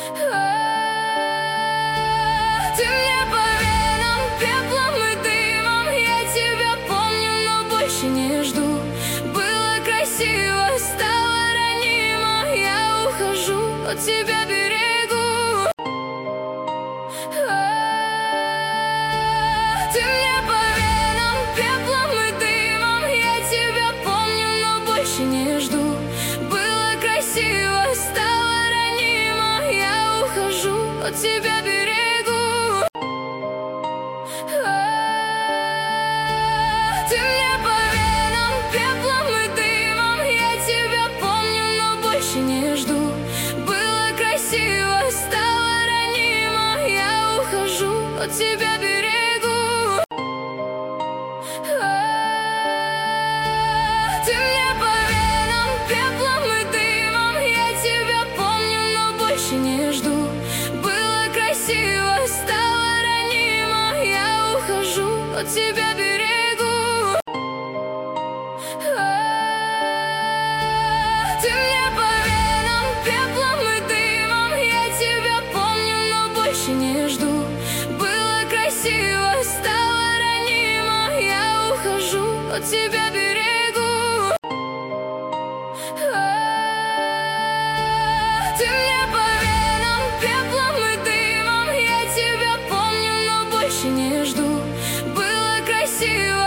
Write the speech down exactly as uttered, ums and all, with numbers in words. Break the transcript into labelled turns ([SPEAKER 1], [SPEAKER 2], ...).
[SPEAKER 1] Ты мне по венам пеплом и дымом, я тебя помню, но больше не жду. Было красиво, стало ранимо, я ухожу, от тебя берегу. Ты мне по венам пеплом и дымом, я тебя помню, но больше не жду. Было красиво, стало ранимо, я ухожу, от тебя берегу. Ты мне по венам пеплом и дымом, я тебя помню, но больше не жду. Было красиво, стало ранимо, я ухожу, от тебя берегу. Ты мне по венам пеплом и дымом, я тебя помню, но больше не жду. Было красиво, стало ранимо, я ухожу, от тебя берегу. Ты мне по венам пеплом и дымом, я тебя помню, но больше не жду. Было красиво, стало ранимо, я ухожу, от тебя берегу.